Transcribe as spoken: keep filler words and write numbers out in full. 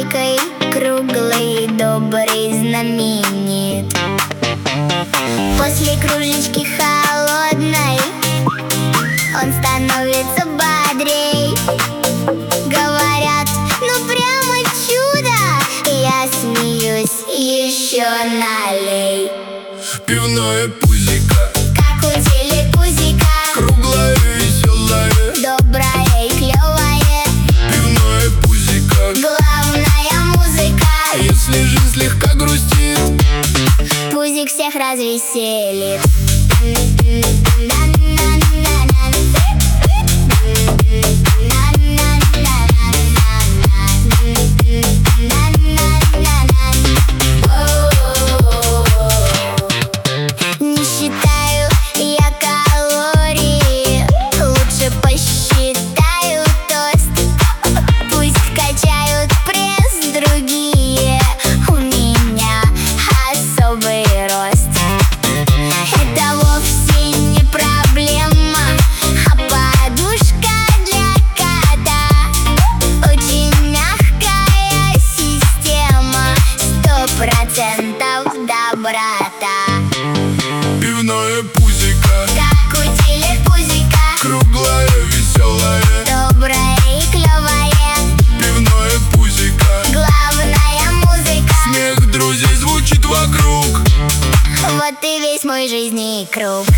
пузикой, круглый, добрый, знаменит. После кружечки холодной он становится бодрей. Говорят, ну прямо чудо, я смеюсь, еще налей. Пивное пузико, как у телепузика, круглое, веселое, доброе и клевое. Пивное пузико, Главная музыка. если жизнь слегка грустит, Пузик всех развеселит. Не считаю я калории, лучше посчитаю тост. Пусть качают пресс другие, у меня особый рост. Это вовсе не проблема, а подушка для кота. Очень мягкая система, сто процентов доброта. пивное пузико, Как у телепузика, круглое, веселое, доброе и клевое. Пивное пузико, Главная музыка. смех друзей звучит вокруг. Вот и весь мой жизни круг.